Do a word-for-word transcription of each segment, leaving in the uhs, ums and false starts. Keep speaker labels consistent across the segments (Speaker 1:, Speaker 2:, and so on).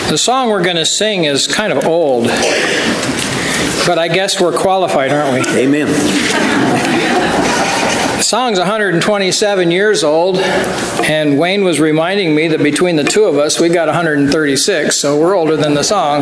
Speaker 1: The song we're going to sing is kind of old, but I guess we're qualified, aren't we?
Speaker 2: Amen.
Speaker 1: The song's one hundred twenty-seven years old, and Wayne was reminding me that between the two of us, we got one hundred thirty-six, so we're older than the song.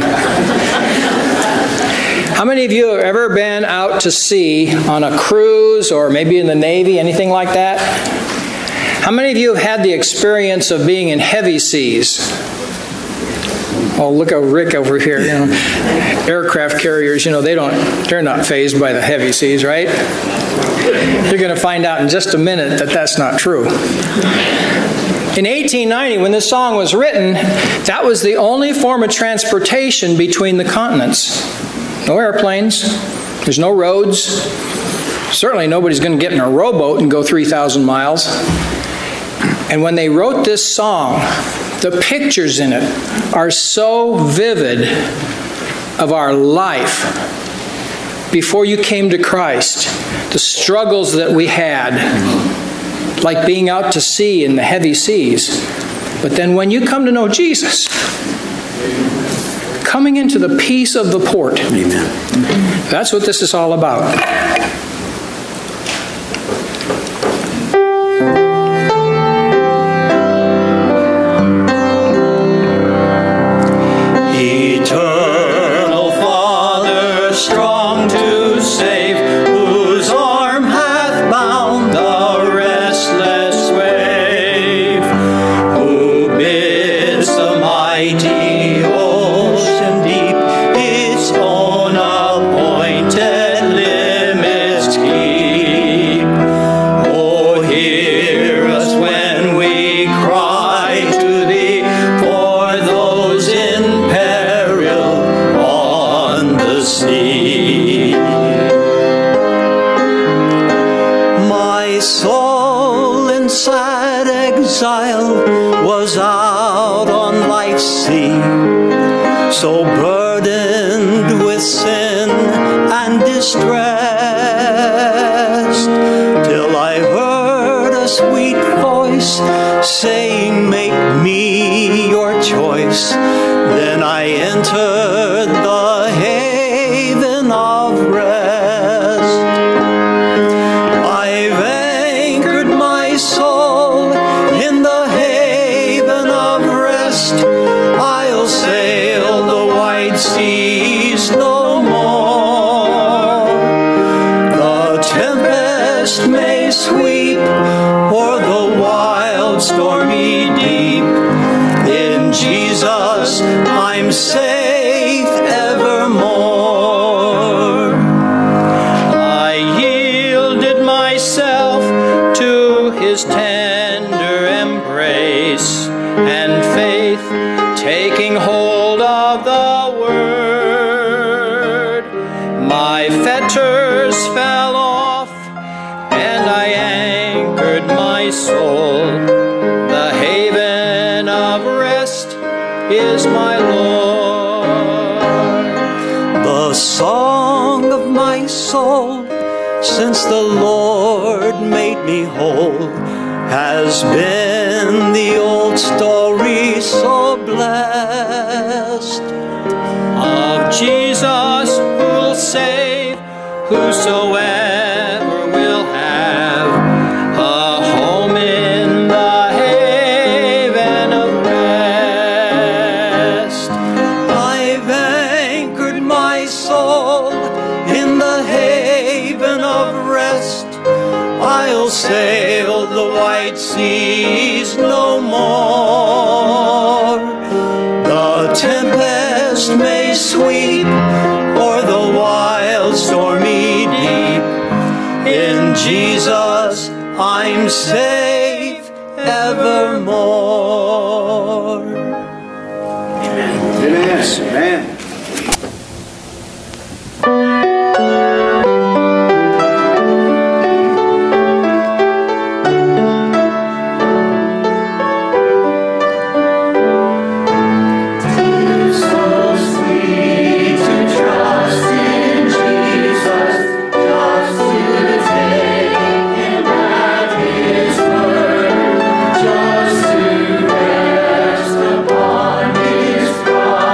Speaker 1: How many of you have ever been out to sea on a cruise or maybe in the Navy, anything like that? How many of you have had the experience of being in heavy seas? Oh, look at Rick over here. You know, aircraft carriers, you know, they don't, they're not fazed by the heavy seas, right? You're going to find out in just a minute that that's not true. In eighteen ninety, when this song was written, that was the only form of transportation between the continents. No airplanes. There's no roads. Certainly nobody's going to get in a rowboat and go three thousand miles. And when they wrote this song, the pictures in it are so vivid of our life before you came to Christ, the struggles that we had, like being out to sea in the heavy seas. But then when you come to know Jesus, coming into the peace of the port,
Speaker 2: Amen.
Speaker 1: That's what this is all about.
Speaker 3: Saying, make me your choice. Then I entered the haven of rest. I've anchored my soul in the haven of rest. I'll sail the wide seas no more. The tempest may sweep o'er the wild stormy deep. In Jesus I'm safe evermore. I yielded myself to his tender embrace, and faith taking hold of the word, my fetters fell off and I anchored my soul. The haven of rest is my Lord. The song of my soul, since the Lord made me whole, has been the old story so blessed of Jesus who'll save whosoever will have a home in the haven of rest. I've anchored my soul in the haven of rest. I'll sail the wide seas no more. The tempest may sweep o'er the wild stormy deep. In Jesus I'm safe evermore.
Speaker 2: Amen. Amen. Amen.
Speaker 4: Just to rest upon his cross.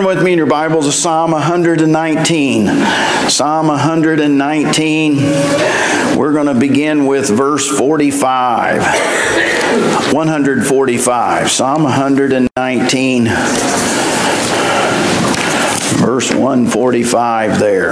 Speaker 2: with me in your Bibles to Psalm one nineteen. Psalm one nineteen. We're going to begin with verse forty-five. one forty-five. Psalm one nineteen. Verse one forty-five there.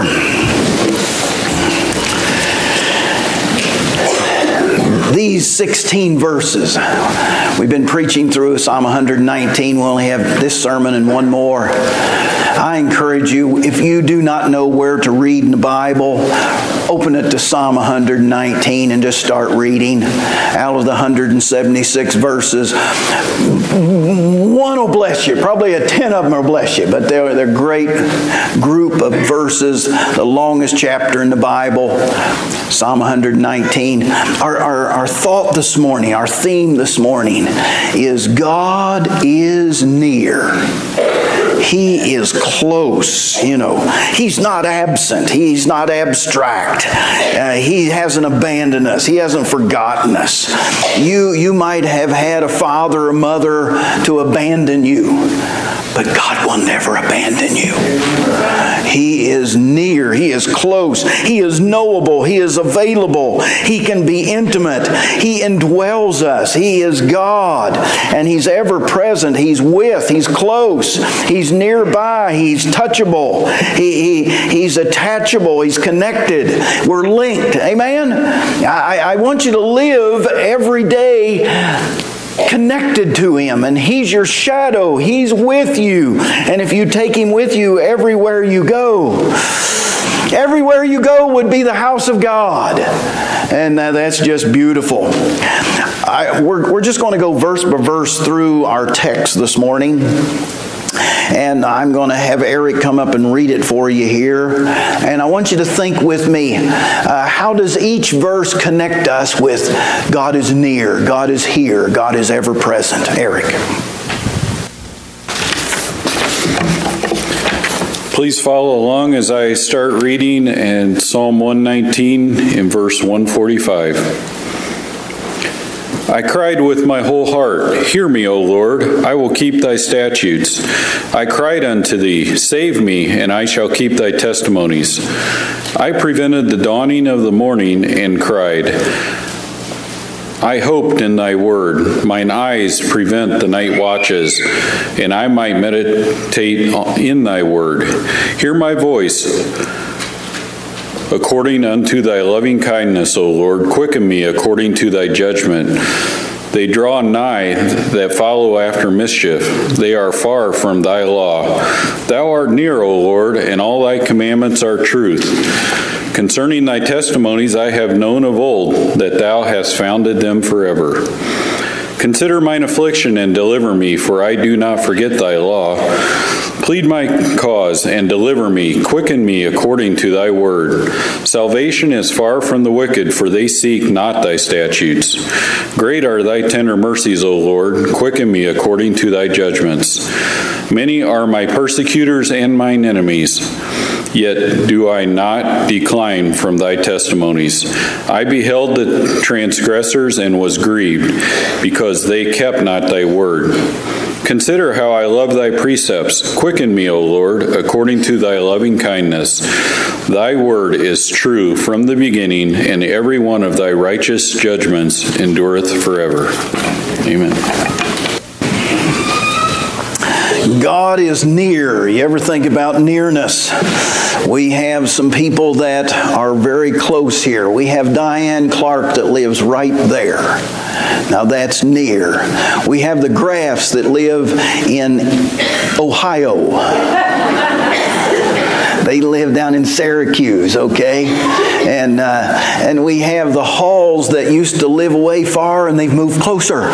Speaker 2: These sixteen verses, we've been preaching through Psalm one nineteen. We only have this sermon and one more. I encourage you, if you do not know where to read in the Bible, open it to Psalm one nineteen and just start reading. Out of the one hundred seventy-six verses, one will bless you. Probably a ten of them will bless you, but they're, they're a great group of verses, the longest chapter in the Bible, Psalm one nineteen. Our, our, our thought this morning, our theme this morning is God is near. He is close, you know. He's not absent. He's not abstract. Uh, he hasn't abandoned us. He hasn't forgotten us. You, you might have had a father or mother to abandon you, but God will never abandon you. He is near. He is close. He is knowable. He is available. He can be intimate. He indwells us. He is God, and He's ever present. He's with. He's close. He's nearby. He's touchable. He, he, he's attachable. He's connected. We're linked. Amen? I, I want you to live every day connected to Him, and He's your shadow. He's with you. And if you take Him with you everywhere you go, everywhere you go would be the house of God. And uh, that's just beautiful. I, we're, we're just going to go verse by verse through our text this morning. And I'm going to have Eric come up and read it for you here. And I want you to think with me, uh, how does each verse connect us with God is near, God is here, God is ever present? Eric.
Speaker 4: Please follow along as I start reading in Psalm one nineteen in verse one forty-five. I cried with my whole heart, hear me, O Lord, I will keep thy statutes. I cried unto thee, save me, and I shall keep thy testimonies. I prevented the dawning of the morning and cried, I hoped in thy word. Mine eyes prevent the night watches, and I might meditate in thy word. Hear my voice. According unto thy loving kindness, O Lord, quicken me according to thy judgment. They draw nigh that follow after mischief. They are far from thy law. Thou art near, O Lord, and all thy commandments are truth. Concerning thy testimonies I have known of old, that thou hast founded them forever. Consider mine affliction and deliver me, for I do not forget thy law. Plead my cause and deliver me. Quicken me according to thy word. Salvation is far from the wicked, for they seek not thy statutes. Great are thy tender mercies, O Lord. Quicken me according to thy judgments. Many are my persecutors and mine enemies, yet do I not decline from thy testimonies. I beheld the transgressors and was grieved, because they kept not thy word. Consider how I love thy precepts. Quicken me, O Lord, according to thy loving kindness. Thy word is true from the beginning, and every one of thy righteous judgments endureth forever. Amen.
Speaker 2: God is near. You ever think about nearness? We have some people that are very close here. We have Diane Clark that lives right there. Now that's near. We have the Graffs that live in Ohio. They live down in Syracuse, okay? And uh, and we have the Halls that used to live away far, and they've moved closer.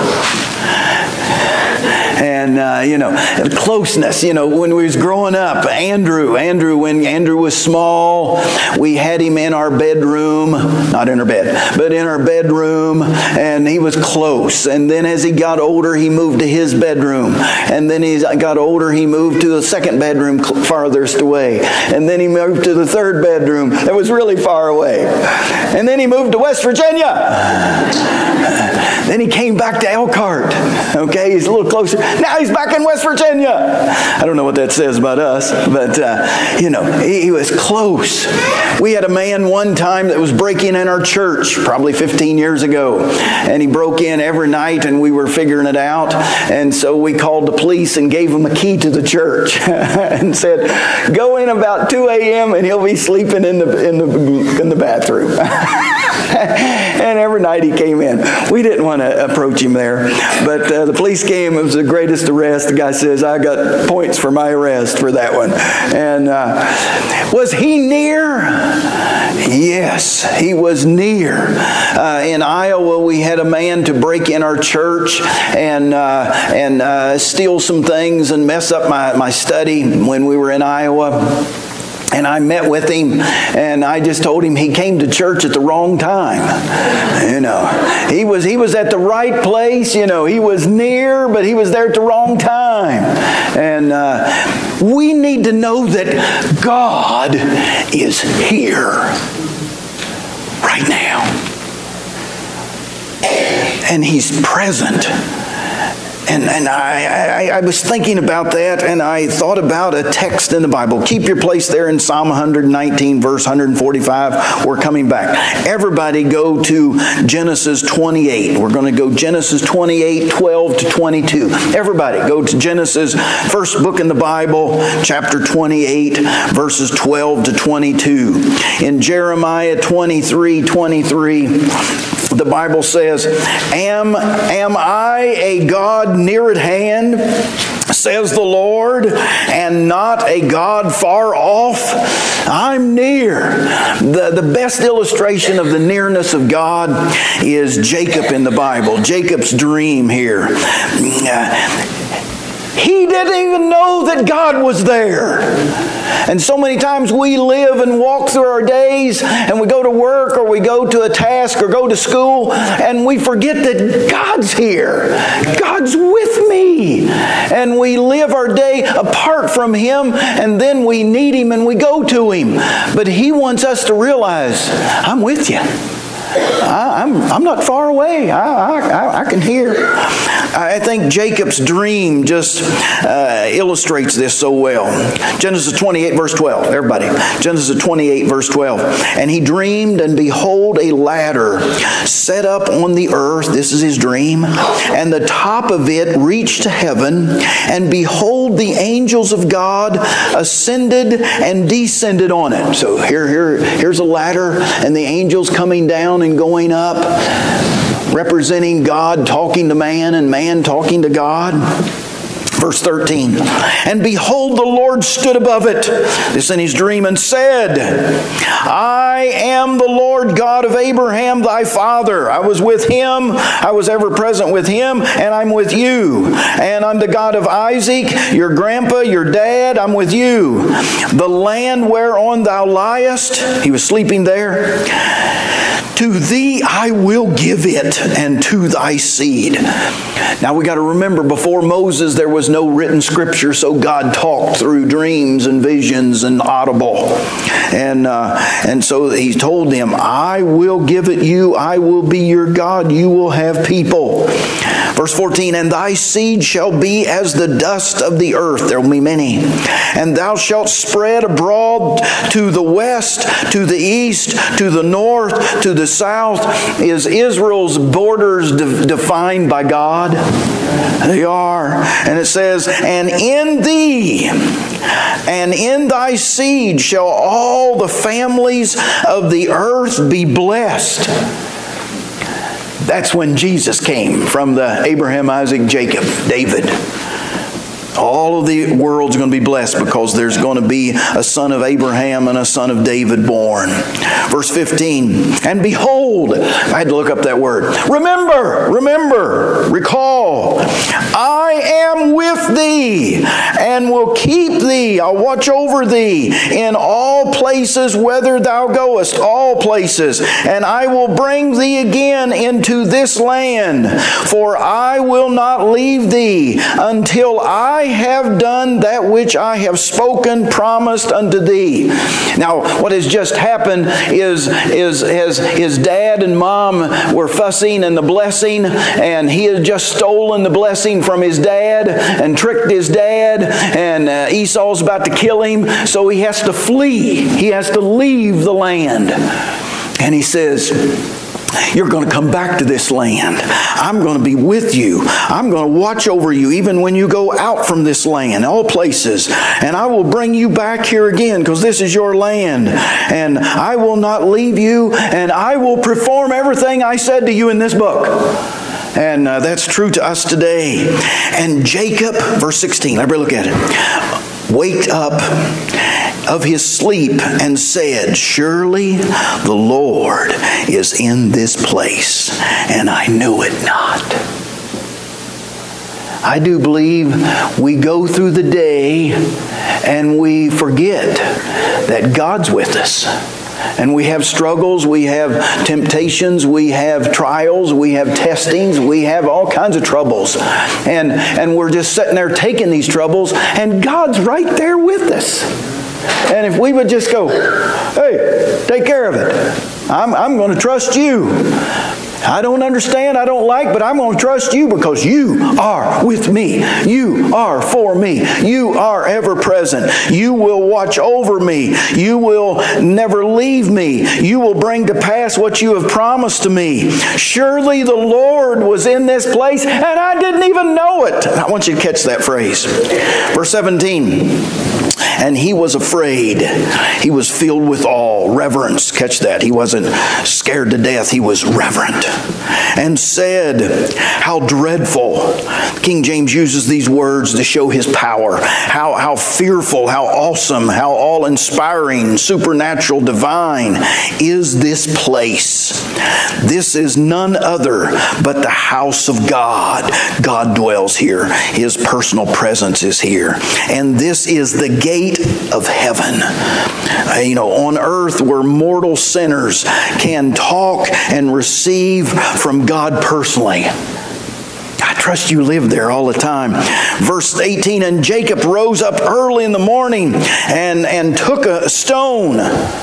Speaker 2: And, uh, you know, closeness, you know, when we was growing up, Andrew, Andrew, when Andrew was small, we had him in our bedroom, not in our bed, but in our bedroom, and he was close. And then as he got older, he moved to his bedroom. And then he got older, he moved to the second bedroom farthest away. And then he moved to the third bedroom that was really far away. And then he moved to West Virginia. Then he came back to Elkhart. Okay, he's a little closer. Now he's back in West Virginia. I don't know what that says about us, but, uh, you know, he, he was close. We had a man one time that was breaking in our church, probably fifteen years ago, and he broke in every night, and we were figuring it out, and so we called the police and gave him a key to the church and said, go in about two a.m. and he'll be sleeping in the in the in the bathroom. And every night he came in. We didn't want to approach him there, but uh, the police came. It was the greatest arrest. The guy says, I got points for my arrest for that one. And uh, was he near? Yes, he was near. Uh, in Iowa, we had a man to break in our church and uh, and uh, steal some things and mess up my, my study when we were in Iowa. And I met with him, and I just told him he came to church at the wrong time. You know, he was he was at the right place. You know, he was near, but he was there at the wrong time. And uh, we need to know that God is here right now, and He's present. And, and I, I, I was thinking about that, and I thought about a text in the Bible. Keep your place there in Psalm one nineteen, verse one forty-five. We're coming back. Everybody go to Genesis twenty-eight. We're going to go Genesis twenty-eight, twelve to twenty-two. Everybody go to Genesis, first book in the Bible, chapter twenty-eight, verses twelve to twenty-two. In Jeremiah twenty-three, twenty-three, the Bible says, Am, am I a God near at hand, says the Lord, and not a God far off? I'm near. The, the best illustration of the nearness of God is Jacob in the Bible. Jacob's dream here. Uh, He didn't even know that God was there. And so many times we live and walk through our days, and we go to work or we go to a task or go to school, and we forget that God's here. God's with me. And we live our day apart from Him, and then we need Him and we go to Him. But He wants us to realize, I'm with you. I, I'm, I'm not far away. I, I, I can hear. I think Jacob's dream just uh, illustrates this so well. Genesis twenty-eight, verse twelve. Everybody. Genesis twenty-eight, verse twelve. And he dreamed, and behold, a ladder set up on the earth. This is his dream. And the top of it reached to heaven. And behold, the angels of God ascended and descended on it. So here, here, here's a ladder, and the angels coming down and going up, representing God talking to man and man talking to God. Verse thirteen, and behold, the Lord stood above it, this in his dream, and said, I am the Lord God of Abraham thy father. I was with him, I was ever present with him, and I'm with you. And I'm the God of Isaac, your grandpa, your dad, I'm with you. The land whereon thou liest, he was sleeping there, to thee I will give it, and to thy seed. Now we got to remember, before Moses there was no written scripture, so God talked through dreams and visions and audible. And uh, and so he told them, I will give it you, I will be your God, you will have people. Verse fourteen, and thy seed shall be as the dust of the earth. There will be many. And thou shalt spread abroad to the west, to the east, to the north, to the south. Is Israel's borders de- defined by God? They are. And it says, and in thee and in thy seed shall all the families of the earth be blessed. That's when Jesus came from the Abraham, Isaac, Jacob, David. All of the world's going to be blessed because there's going to be a son of Abraham and a son of David born. Verse fifteen, and behold, I had to look up that word. Remember, remember, recall, I am with thee and will keep thee. I'll watch over thee in all places whither thou goest, all places. And I will bring thee again into this land, for I will not leave thee until I have done that which I have spoken, promised unto thee. Now, what has just happened is, is his, his dad and mom were fussing in the blessing, and he had just stolen the blessing from his dad and tricked his dad, and uh, Esau's about to kill him, so he has to flee. He has to leave the land. And he says, you're going to come back to this land. I'm going to be with you. I'm going to watch over you even when you go out from this land, all places. And I will bring you back here again because this is your land. And I will not leave you, and I will perform everything I said to you in this book. And uh, that's true to us today. And Jacob, verse sixteen, everybody look at it. Waked up of his sleep and said, surely the Lord is in this place, and I knew it not. I do believe we go through the day and we forget that God's with us. And we have struggles, we have temptations, we have trials, we have testings, we have all kinds of troubles. And, and we're just sitting there taking these troubles, and God's right there with us. And if we would just go, hey, take care of it. I'm, I'm going to trust you. I don't understand, I don't like, but I'm going to trust you because you are with me. You are for me. You are ever present. You will watch over me. You will never leave me. You will bring to pass what you have promised to me. Surely the Lord was in this place, and I didn't even know it. I want you to catch that phrase. Verse seventeen. And he was afraid. He was filled with awe, reverence. Catch that. He wasn't scared to death. He was reverent. And said, how dreadful. King James uses these words to show his power. How, how fearful, how awesome, how awe-inspiring, supernatural, divine is this place. This is none other but the house of God. God dwells here. His personal presence is here. And this is the gate of heaven. Uh, you know, on earth where mortal sinners can talk and receive from God personally. I trust you live there all the time. Verse eighteen, and Jacob rose up early in the morning and, and took a stone.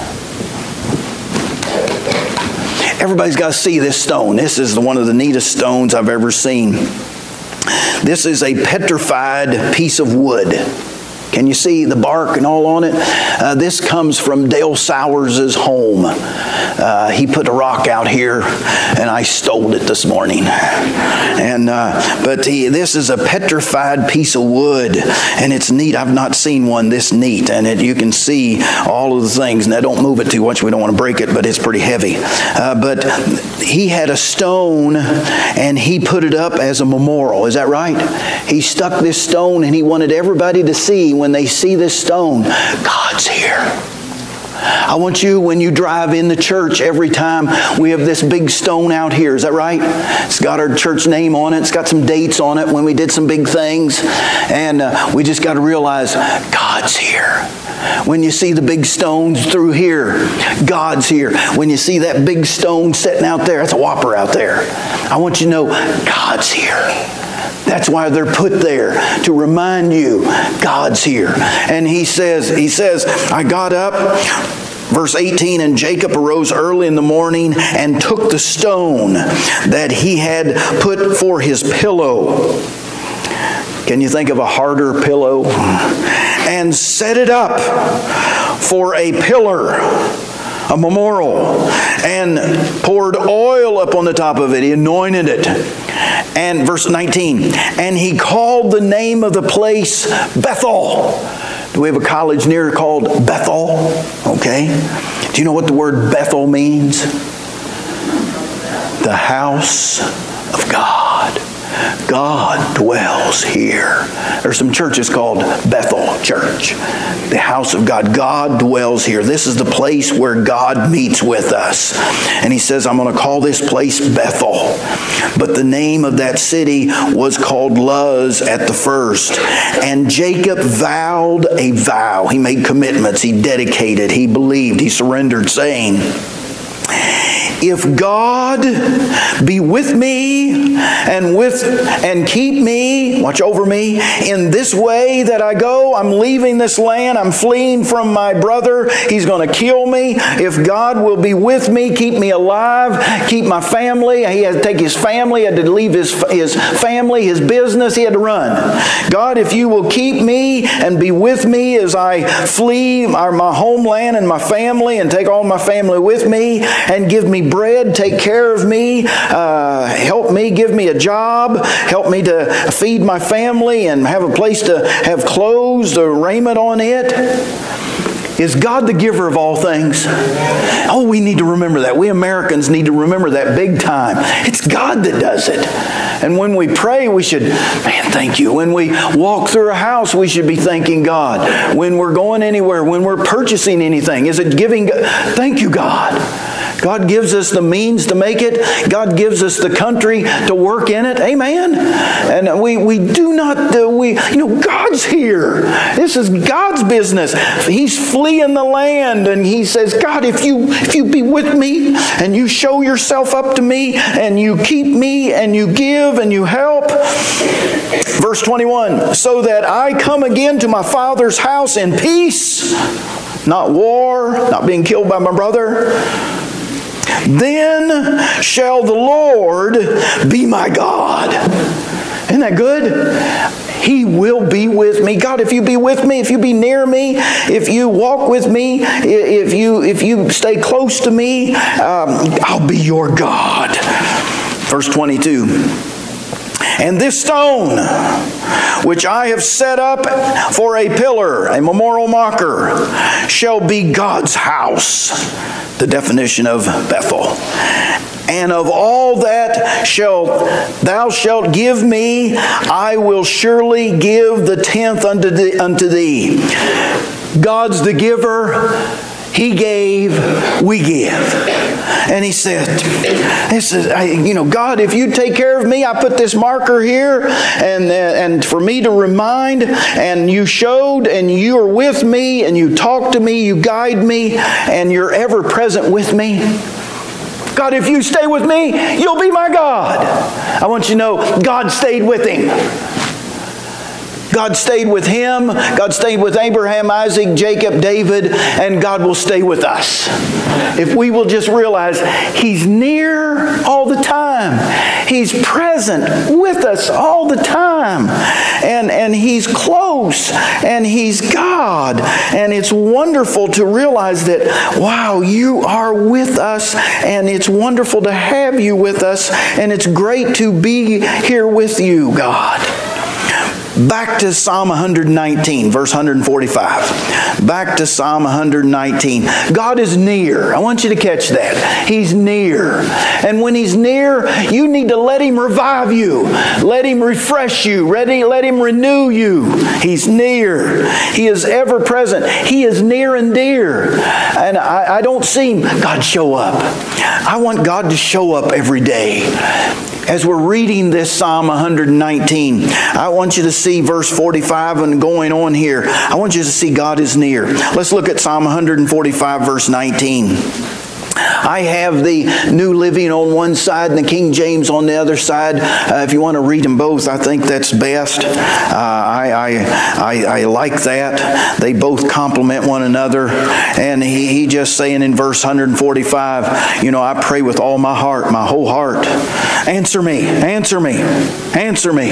Speaker 2: Everybody's got to see this stone. This is one of the neatest stones I've ever seen. This is a petrified piece of wood. Can you see the bark and all on it? Uh, this comes from Dale Sowers' home. Uh, he put a rock out here, and I stole it this morning. And uh, but he, this is a petrified piece of wood, and it's neat. I've not seen one this neat, and it, you can see all of the things. Now, don't move it too much. We don't want to break it, but it's pretty heavy. Uh, but he had a stone, and he put it up as a memorial. Is that right? He stuck this stone, and he wanted everybody to see. When they see this stone, God's here. I want you, when you drive in the church, every time we have this big stone out here. Is that right? It's got our church name on it. It's got some dates on it when we did some big things. And uh, we just got to realize God's here. When you see the big stones through here, God's here. When you see that big stone sitting out there, that's a whopper out there. I want you to know God's here. That's why they're put there, to remind you God's here. And he says, he says, I got up, verse eighteen, and Jacob arose early in the morning and took the stone that he had put for his pillow. Can you think of a harder pillow? And set it up for a pillar, a memorial, and poured oil up on the top of it. He anointed it. And verse nineteen, and he called the name of the place Bethel. Do we have a college near called Bethel? Okay. Do you know what the word Bethel means? The house of God. God dwells here. There's some churches called Bethel Church. The house of God. God dwells here. This is the place where God meets with us. And he says, I'm going to call this place Bethel. But the name of that city was called Luz at the first. And Jacob vowed a vow. He made commitments. He dedicated. He believed. He surrendered, saying, If God be with me and with and keep me, watch over me, in this way that I go, I'm leaving this land, I'm fleeing from my brother, he's going to kill me. If God will be with me, keep me alive, keep my family. He had to take his family, he had to leave his, his family, his business, he had to run. God, if you will keep me and be with me as I flee my, my homeland and my family and take all my family with me and give me bread, take care of me, uh, help me, give me a job, help me to feed my family and have a place to have clothes or raiment on it. Is God the giver of all things? Oh, we need to remember that. We Americans need to remember that big time. It's God that does it. And when we pray, we should, man, thank you. When we walk through a house, we should be thanking God. When we're going anywhere, when we're purchasing anything, is it giving, thank you, God. God gives us the means to make it. God gives us the country to work in it. Amen. And we, we do not, uh, we you know, God's here. This is God's business. He's fleeing the land and he says, God, if you, if you be with me and you show yourself up to me and you keep me and you give and you help. Verse twenty-one, so that I come again to my Father's house in peace, not war, not being killed by my brother. Then shall the Lord be my God. Isn't that good? He will be with me. God, if you be with me, if you be near me, if you walk with me, if you if you stay close to me, um, I'll be your God. Verse twenty-two. And this stone, which I have set up for a pillar, a memorial marker, shall be God's house. The definition of Bethel. And of all that shalt thou shalt give me, I will surely give the tenth unto thee. Unto thee. God's the giver. He gave, we give. And he said, this is, I, you know, God, if you take care of me, I put this marker here and, uh, and for me to remind, and you showed and you are with me and you talk to me, you guide me, and you're ever present with me. God, if you stay with me, you'll be my God. I want you to know, God stayed with him. God stayed with him. God stayed with Abraham, Isaac, Jacob, David, and God will stay with us. If we will just realize he's near all the time. He's present with us all the time. And, and he's close. And he's God. And it's wonderful to realize that, wow, you are with us. And it's wonderful to have you with us. And it's great to be here with you, God. Back to Psalm one nineteen, verse one forty-five. Back to Psalm one nineteen. God is near. I want you to catch that. He's near. And when he's near, you need to let him revive you. Let him refresh you. Ready? Let him renew you. He's near. He is ever present. He is near and dear. And I, I don't see him. God, show up. I want God to show up every day. As we're reading this Psalm one nineteen, I want you to see verse forty-five and going on here. I want you to see God is near. Let's look at Psalm one forty-five, verse nineteen. I have the New Living on one side and the King James on the other side. Uh, if you want to read them both, I think that's best. Uh, I, I, I, I like that. They both complement one another. And he, he just saying in verse one forty-five, you know, I pray with all my heart, my whole heart. Answer me, answer me, answer me.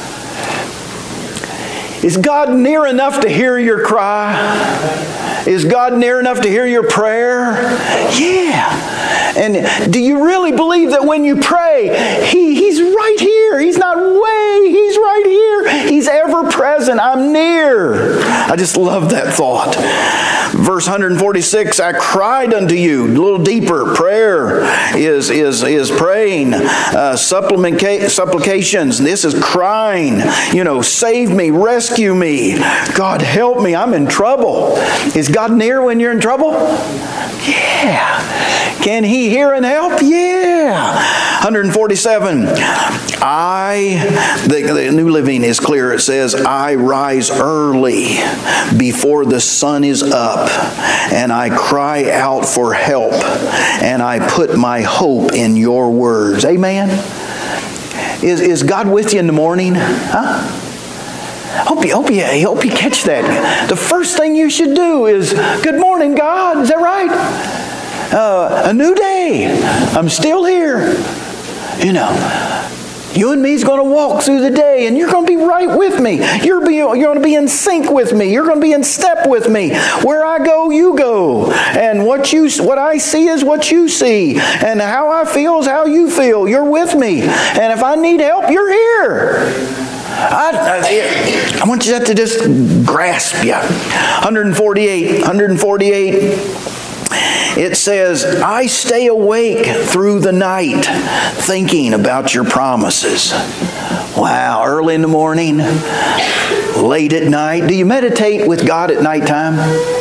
Speaker 2: Is God near enough to hear your cry? Is God near enough to hear your prayer? Yeah. And do you really believe that when you pray, he, He's right here? He's not way. He's right here. He's ever present. I'm near. I just love that thought. Verse one forty-six, I cried unto you. A little deeper. Prayer is, is, is praying. Uh, supplica- supplications. This is crying. You know, save me. Rescue me. God, help me. I'm in trouble. Is God near when you're in trouble? Yeah. Can He hear and help? Yeah. one forty-seven, I, the, the New Living is clear. It says, I rise early before the sun is up, and I cry out for help, and I put my hope in your words. Amen? Is, is God with you in the morning? Huh? Hope you, hope, you, hope you catch that. The first thing you should do is, good morning, God. Is that right? Uh, a new day. I'm still here. You know, you and me's going to walk through the day, and you're going to be right with me. You're, be, you're going to be in sync with me. You're going to be in step with me. Where I go, you go. And what you, what I see is what you see. And how I feel is how you feel. You're with me. And if I need help, you're here. I, I, I want you to just grasp you. one forty-eight, one forty-eight, it says, I stay awake through the night thinking about your promises. Wow, early in the morning, late at night. Do you meditate with God at nighttime?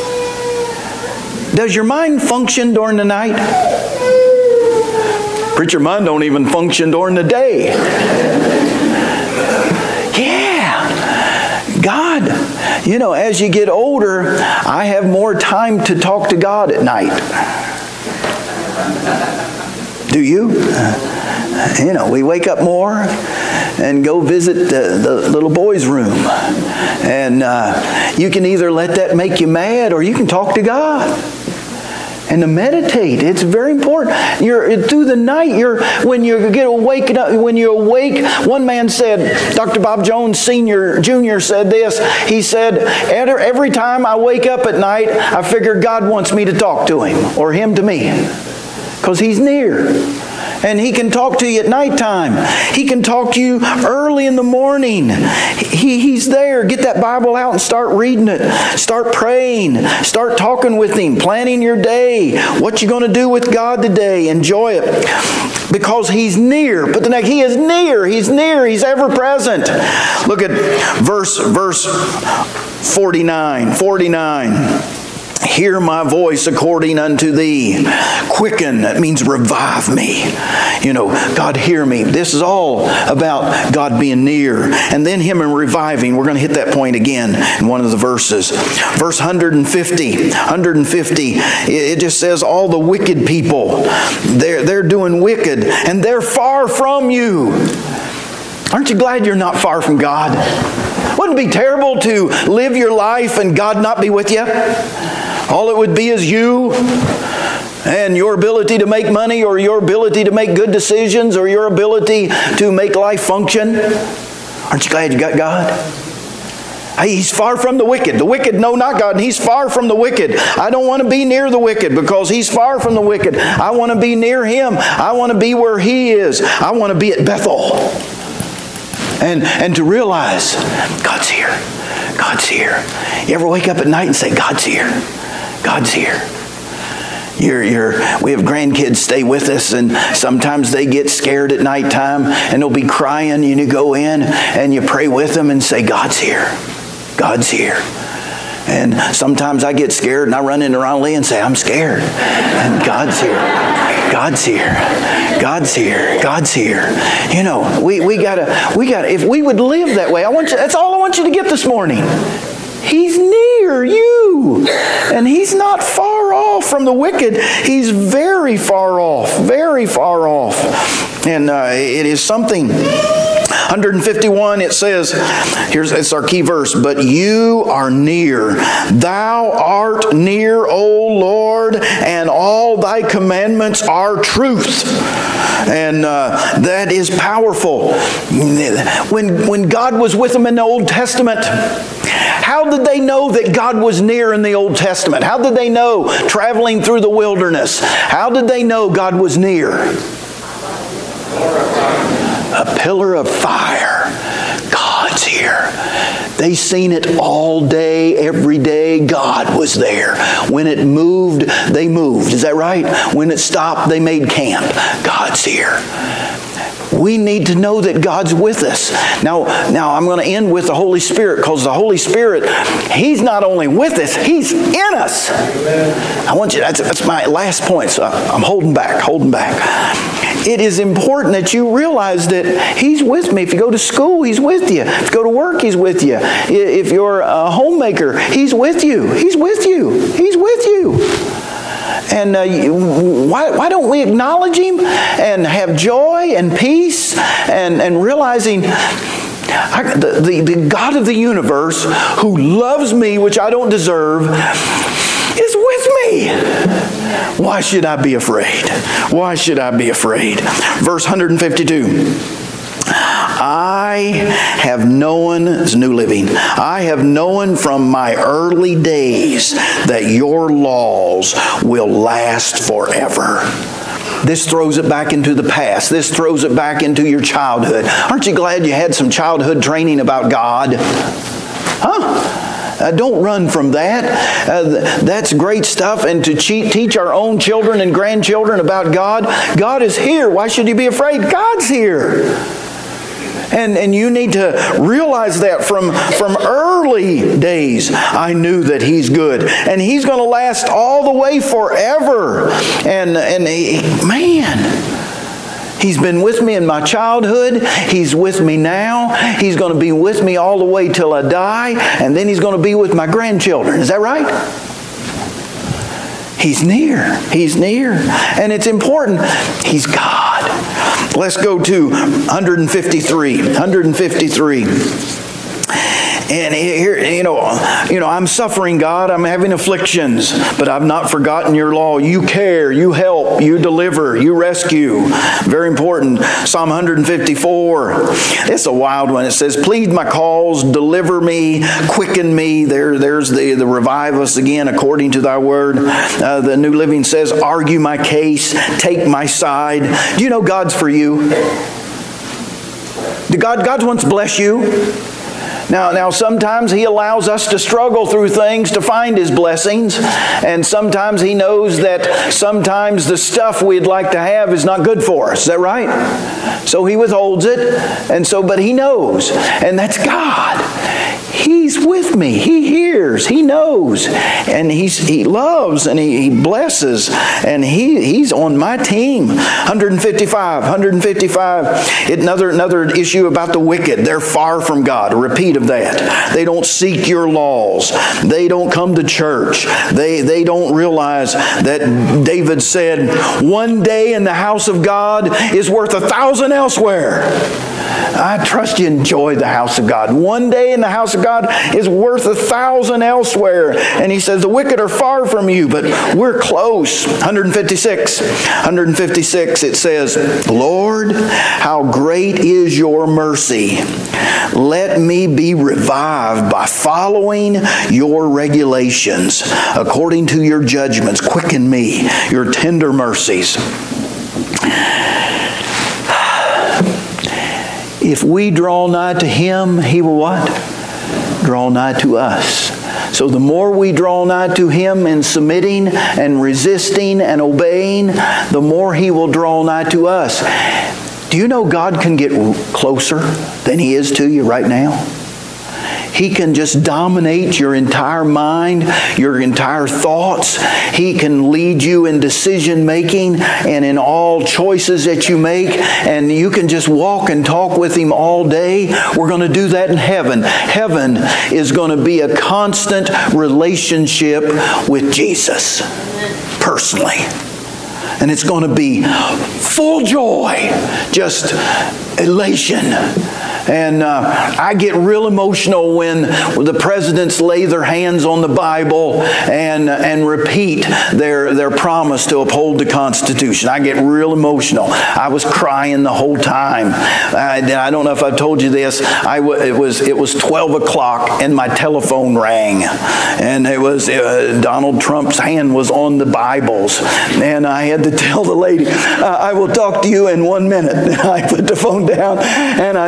Speaker 2: Does your mind function during the night? Preacher, mine don't even function during the day. Yeah, God, you know, as you get older, I have more time to talk to God at night. Do you? You know, we wake up more and go visit the, the little boy's room. And uh, you can either let that make you mad, or you can talk to God. And to meditate, it's very important. You're through the night. You're when you get awakened up. When you awake, one man said, Doctor Bob Jones Senior, Junior said this. He said, every time I wake up at night, I figure God wants me to talk to Him, or Him to me, because He's near. And He can talk to you at nighttime. He can talk to you early in the morning. He, he's there. Get that Bible out and start reading it. Start praying. Start talking with Him. Planning your day. What you're going to do with God today. Enjoy it. Because He's near. Put the next. He is near. He's near. He's ever present. Look at verse, verse forty-nine. forty-nine. Hear my voice according unto thee. Quicken, that means revive me. You know, God, hear me. This is all about God being near. And then Him and reviving. We're going to hit that point again in one of the verses. Verse one fifty. one fifty, it just says, all the wicked people, they're, they're doing wicked, and they're far from you. Aren't you glad you're not far from God? Wouldn't it be terrible to live your life and God not be with you? All it would be is you and your ability to make money, or your ability to make good decisions, or your ability to make life function. Aren't you glad you got God? He's far from the wicked. The wicked know not God, and He's far from the wicked. I don't want to be near the wicked because He's far from the wicked. I want to be near Him. I want to be where He is. I want to be at Bethel. And, and to realize, God's here. God's here. You ever wake up at night and say, God's here. God's here. You're, you're, we have grandkids stay with us, and sometimes they get scared at nighttime and they'll be crying, and you go in and you pray with them and say, God's here. God's here. And sometimes I get scared and I run into Ron Lee and say, I'm scared. And God's here. God's here. God's here. God's here. You know, we, we gotta, we gotta, if we would live that way, I want you, that's all I want you to get this morning. He's near you. And He's not far off from the wicked. He's very far off. Very far off. And uh, it is something. one fifty-one, it says, here's it's our key verse, but you are near. Thou art near, O Lord, and all Thy commandments are truth. And uh, that is powerful. When, when God was with them in the Old Testament, how did they know that God was near in the Old Testament? How did they know traveling through the wilderness? How did they know God was near? A pillar of fire. God's here. They seen it all day, every day. God was there. When it moved, they moved. Is that right? When it stopped, they made camp. God's here. We need to know that God's with us. Now, now I'm going to end with the Holy Spirit, because the Holy Spirit, He's not only with us, He's in us. I want you, that's, that's my last point, so I'm holding back, holding back. It is important that you realize that He's with me. If you go to school, He's with you. If you go to work, He's with you. If you're a homemaker, He's with you. He's with you. He's with you. And uh, why, why don't we acknowledge Him and have joy and peace and, and realizing I, the, the, the God of the universe who loves me, which I don't deserve, is with me. Why should I be afraid? Why should I be afraid? Verse one fifty-two. I have known, it's New Living, I have known from my early days that your laws will last forever. This throws it back into the past. This throws it back into your childhood. Aren't you glad you had some childhood training about God? Huh? Uh, don't run from that. Uh, that's great stuff. And to cheat, teach our own children and grandchildren about God. God is here. Why should you be afraid? God's here. And, and you need to realize that from, from early days, I knew that He's good. And He's going to last all the way forever. And, and he, man, He's been with me in my childhood. He's with me now. He's going to be with me all the way till I die. And then He's going to be with my grandchildren. Is that right? He's near. He's near. And it's important. He's God. Let's go to one fifty-three. one fifty-three. And here, you know, you know, I'm suffering, God. I'm having afflictions, but I've not forgotten your law. You care, you help, you deliver, you rescue. Very important. Psalm one fifty-four. It's a wild one. It says, plead my cause, deliver me, quicken me. There, there's the, the revive us again according to thy word. Uh, the New Living says, argue my case, take my side. Do you know God's for you? God, God wants to bless you. Now, now, sometimes He allows us to struggle through things to find His blessings. And sometimes He knows that sometimes the stuff we'd like to have is not good for us. Is that right? So He withholds it. And so, but He knows. And that's God. He's with me. He hears. He knows. And he's, He loves and He, he blesses. And he, He's on my team. one fifty-five. one fifty-five. Another, another issue about the wicked. They're far from God. A repeat of that. They don't seek your laws. They don't come to church. They, they don't realize that David said, one day in the house of God is worth a thousand elsewhere. I trust you enjoy the house of God. One day in the house of God is worth a thousand elsewhere. And he says, the wicked are far from you, but we're close. one fifty-six. one fifty-six, it says, Lord, how great is your mercy. Let me be revived by following your regulations. According to your judgments, quicken me, your tender mercies. If we draw nigh to Him, He will what? Draw nigh to us. So the more we draw nigh to Him in submitting and resisting and obeying, the more He will draw nigh to us. Do you know God can get closer than He is to you right now? He can just dominate your entire mind, your entire thoughts. He can lead you in decision making and in all choices that you make. And you can just walk and talk with Him all day. We're going to do that in heaven. Heaven is going to be a constant relationship with Jesus personally. And it's going to be full joy, just elation. And uh, I get real emotional when the presidents lay their hands on the Bible and and repeat their, their promise to uphold the Constitution. I get real emotional. I was crying the whole time. I, I don't know if I've told you this. I w- it was it was twelve o'clock and my telephone rang, and it was uh, Donald Trump's hand was on the Bibles, and I had to tell the lady, uh, "I will talk to you in one minute." I put the phone down and I listened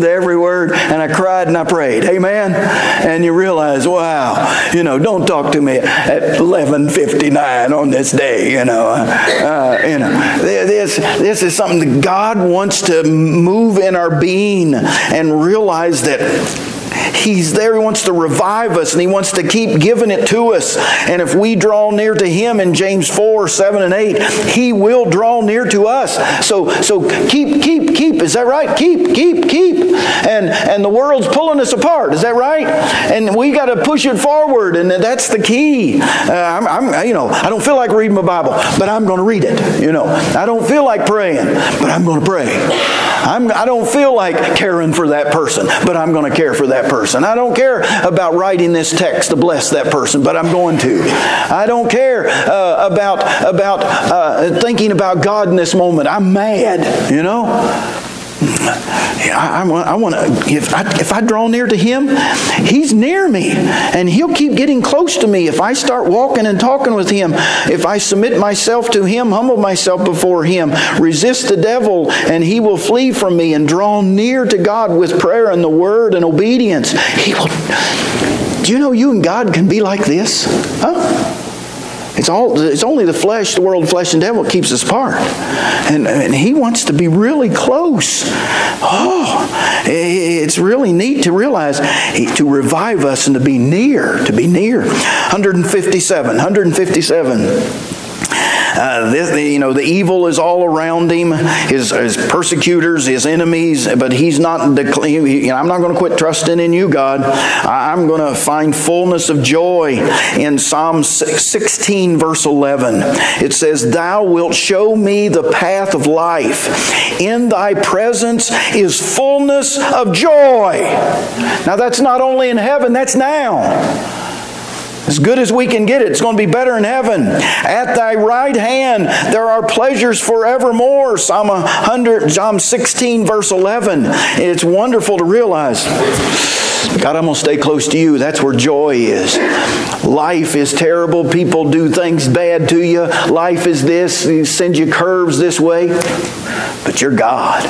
Speaker 2: to every word, and I cried and I prayed. Amen? And you realize, wow, you know, don't talk to me at eleven fifty-nine on this day, you know. Uh, you know, this, this is something that God wants to move in our being and realize that He's there. He wants to revive us, and He wants to keep giving it to us. And if we draw near to Him in James four, seven, and eight, He will draw near to us. So, so keep, keep, keep. Is that right? Keep, keep, keep. And and the world's pulling us apart. Is that right? And we got to push it forward, and that's the key. Uh, I'm, I'm, you know, I don't feel like reading my Bible, but I'm going to read it. You know, I don't feel like praying, but I'm going to pray. I'm, I don't feel like caring for that person, but I'm going to care for that person. I don't care about writing this text to bless that person, but I'm going to. I don't care uh, about about uh, thinking about God in this moment. I'm mad, you know. I, I, I want to. If I, if I draw near to Him, He's near me, and He'll keep getting close to me. If I start walking and talking with Him, if I submit myself to Him, humble myself before Him, resist the devil, and he will flee from me, and draw near to God with prayer and the Word and obedience, He will. Do you know you and God can be like this? Huh? It's all. It's only the flesh, the world, flesh, and devil keeps us apart. And, and He wants to be really close. Oh, it's really neat to realize, to revive us and to be near, to be near. one fifty-seven, one fifty-seven. Uh, this, you know, the evil is all around him, his, his persecutors, his enemies, but he's not, you know, I'm not going to quit trusting in you, God. I'm going to find fullness of joy in Psalm sixteen, verse eleven. It says, Thou wilt show me the path of life. In Thy presence is fullness of joy. Now that's not only in heaven, that's now. As good as we can get it, it's going to be better in heaven. At Thy right hand there are pleasures forevermore. Psalm one hundred, Psalm sixteen, verse eleven. It's wonderful to realize, God, I'm going to stay close to You. That's where joy is. Life is terrible. People do things bad to you. Life is this. He sends you curves this way. But You're God.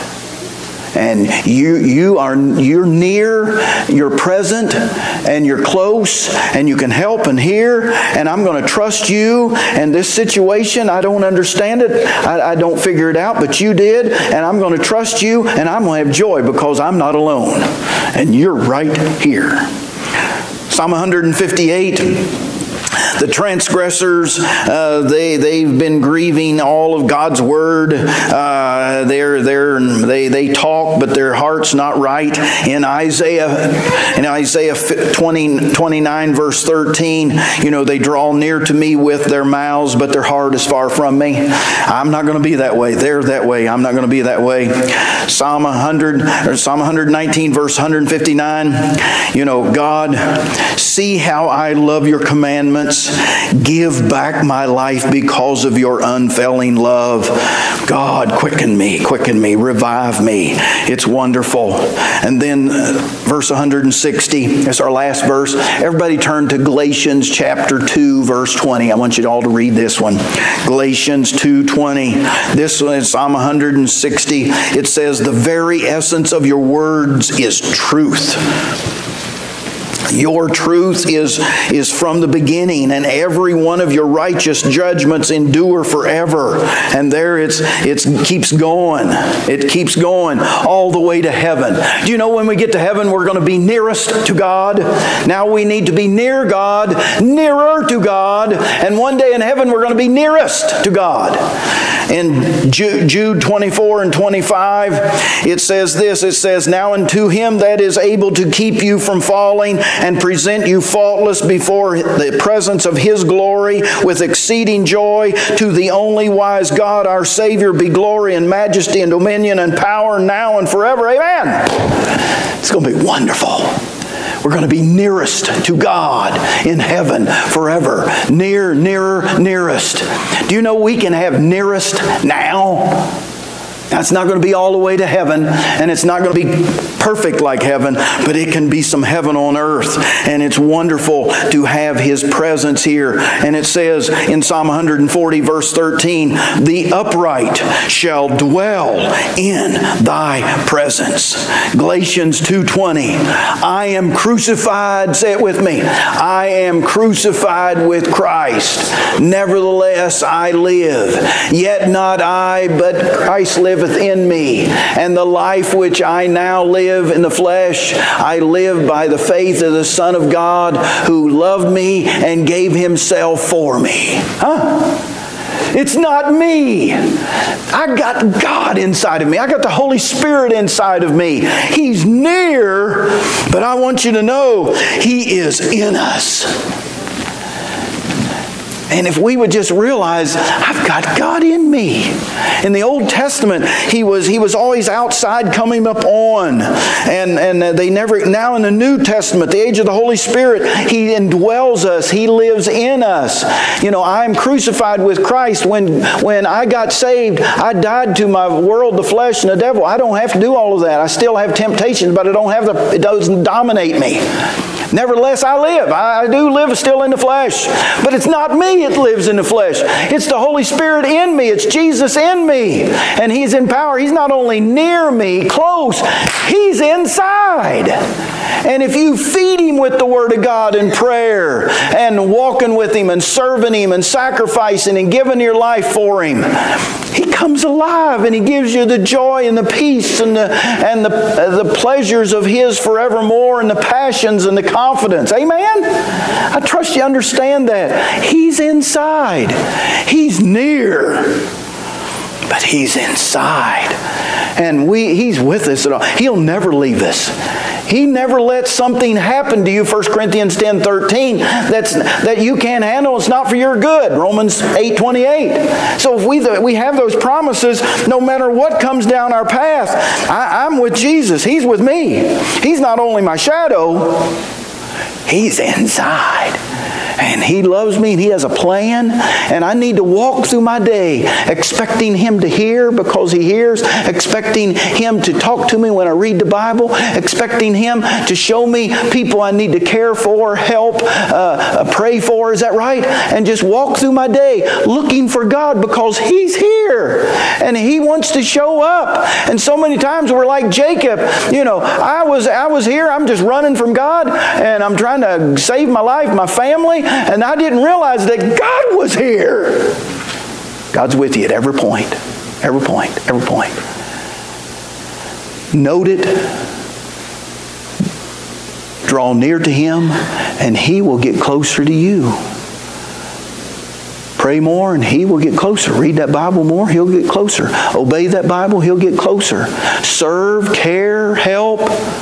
Speaker 2: And you you are you're near, you're present, and you're close, and you can help and hear. And I'm going to trust You. And this situation, I don't understand it, I, I don't figure it out, but You did. And I'm going to trust You, and I'm going to have joy because I'm not alone, and You're right here. Psalm one fifty-eight. The transgressors, uh, they, they've been grieving all of God's Word. Uh, they're, they're, they, they talk, but their heart's not right. In Isaiah, in Isaiah twenty, twenty-nine, verse thirteen, you know, they draw near to Me with their mouths, but their heart is far from Me. I'm not going to be that way. They're that way. I'm not going to be that way. Psalm one hundred, or Psalm one nineteen, verse one fifty-nine, you know, God, see how I love Your commandments. Give back my life because of Your unfailing love. God, quicken me, quicken me, revive me. It's wonderful. And then uh, verse one sixty, that's our last verse. Everybody turn to Galatians chapter two, verse twenty. I want you all to read this one. Galatians two twenty. This one is Psalm one sixty. It says, the very essence of Your words is truth. Your truth is, is from the beginning, and every one of Your righteous judgments endure forever. And there it's it keeps going. It keeps going all the way to heaven. Do you know when we get to heaven, we're going to be nearest to God? Now we need to be near God, nearer to God, and one day in heaven we're going to be nearest to God. In Jude twenty-four and twenty-five, it says this, it says, now unto Him that is able to keep you from falling and present you faultless before the presence of His glory with exceeding joy, to the only wise God our Savior be glory and majesty and dominion and power now and forever. Amen. It's going to be wonderful. We're going to be nearest to God in heaven forever. Near, nearer, nearest. Do you know we can have nearest now? It's not going to be all the way to heaven, and it's not going to be perfect like heaven, but it can be some heaven on earth. And it's wonderful to have His presence here. And it says in Psalm one forty, verse thirteen, the upright shall dwell in Thy presence. Galatians two twenty, I am crucified, say it with me, I am crucified with Christ. Nevertheless I live, yet not I, but Christ liveth in me. And the life which I now live in the flesh, I live by the faith of the Son of God, who loved me and gave Himself for me. Huh? It's not me. I got God inside of me. I got the Holy Spirit inside of me. He's near, but I want you to know He is in us. And if we would just realize, I've got God in me. In the Old Testament, He was He was always outside coming up on. And, and they never, now in the New Testament, the age of the Holy Spirit, He indwells us. He lives in us. You know, I am crucified with Christ. When, when I got saved, I died to my world, the flesh, and the devil. I don't have to do all of that. I still have temptations, but I don't have the, it doesn't dominate me. Nevertheless, I live. I do live still in the flesh. But it's not me that lives in the flesh. It's the Holy Spirit in me. It's Jesus in me. And He's in power. He's not only near me, close, He's inside. And if you feed Him with the Word of God and prayer and walking with Him and serving Him and sacrificing and giving your life for Him, He comes alive and He gives you the joy and the peace and the, and the, uh, the pleasures of His forevermore and the passions and the confidence. Amen? I trust you understand that. He's inside. He's near. But He's inside. And we He's with us at all. He'll never leave us. He never lets something happen to you, First Corinthians ten thirteen, that's, that you can't handle. It's not for your good, Romans eight twenty-eight. So if we, we have those promises, no matter what comes down our path, I, I'm with Jesus. He's with me. He's not only my shadow, He's inside. And He loves me and He has a plan. And I need to walk through my day expecting Him to hear because He hears. Expecting Him to talk to me when I read the Bible. Expecting Him to show me people I need to care for, help, uh, pray for. Is that right? And just walk through my day looking for God because He's here. And He wants to show up. And so many times we're like Jacob. You know, I was, I was here. I'm just running from God. And I'm trying to save my life, my family. And I didn't realize that God was here. God's with you at every point. Every point. Every point. Note it. Draw near to Him and He will get closer to you. Pray more and He will get closer. Read that Bible more, He'll get closer. Obey that Bible, He'll get closer. Serve, care, help,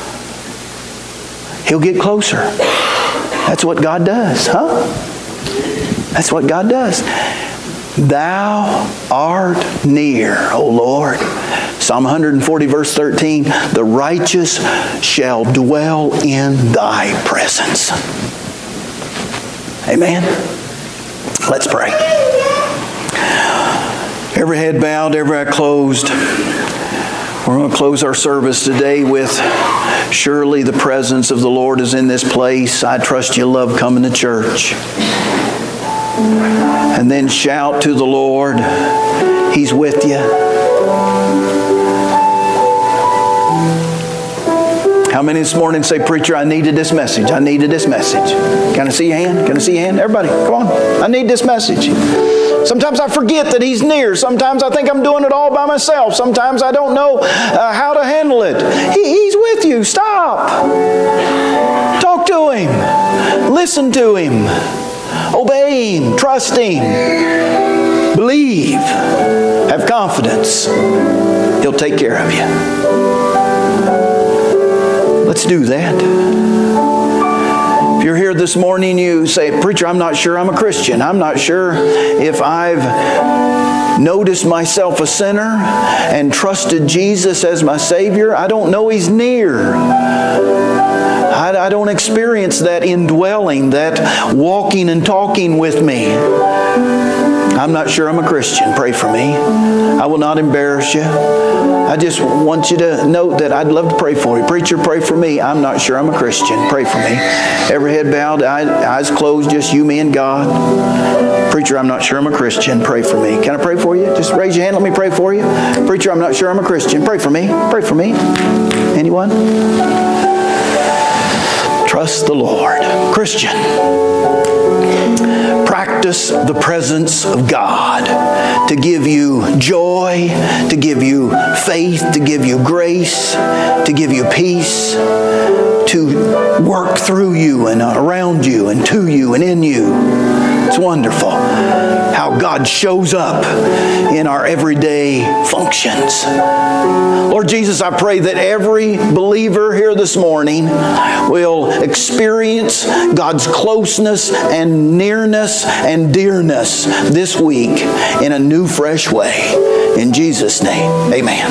Speaker 2: He'll get closer. That's what God does, huh? That's what God does. Thou art near, O Lord. Psalm one forty, verse thirteen, the righteous shall dwell in Thy presence. Amen. Let's pray. Every head bowed, every eye closed. We're going to close our service today with, surely the presence of the Lord is in this place. I trust you love coming to church. And then shout to the Lord. He's with you. How many this morning say, preacher, I needed this message. I needed this message. Can I see your hand? Can I see your hand? Everybody, come on. I need this message. Sometimes I forget that He's near. Sometimes I think I'm doing it all by myself. Sometimes I don't know uh, how to handle it. He, he's with you. Stop. Talk to Him. Listen to Him. Obey Him. Trust Him. Believe. Have confidence. He'll take care of you. Let's do that. If you're here this morning, you say, preacher, I'm not sure I'm a Christian. I'm not sure if I've noticed myself a sinner and trusted Jesus as my Savior. I don't know He's near. I, I don't experience that indwelling, that walking and talking with me. I'm not sure I'm a Christian. Pray for me. I will not embarrass you. I just want you to note that I'd love to pray for you. Preacher, pray for me. I'm not sure I'm a Christian. Pray for me. Every head bowed, eyes closed, just you, me, and God. Preacher, I'm not sure I'm a Christian. Pray for me. Can I pray for you? Just raise your hand. Let me pray for you. Preacher, I'm not sure I'm a Christian. Pray for me. Pray for me. Anyone? Trust the Lord. Christian, practice the presence of God to give you joy, to give you faith, to give you grace, to give you peace, to work through you and around you and to you and in you. It's wonderful how God shows up in our everyday functions. Lord Jesus, I pray that every believer here this morning will experience God's closeness and nearness and dearness this week in a new, fresh way. In Jesus' name, amen.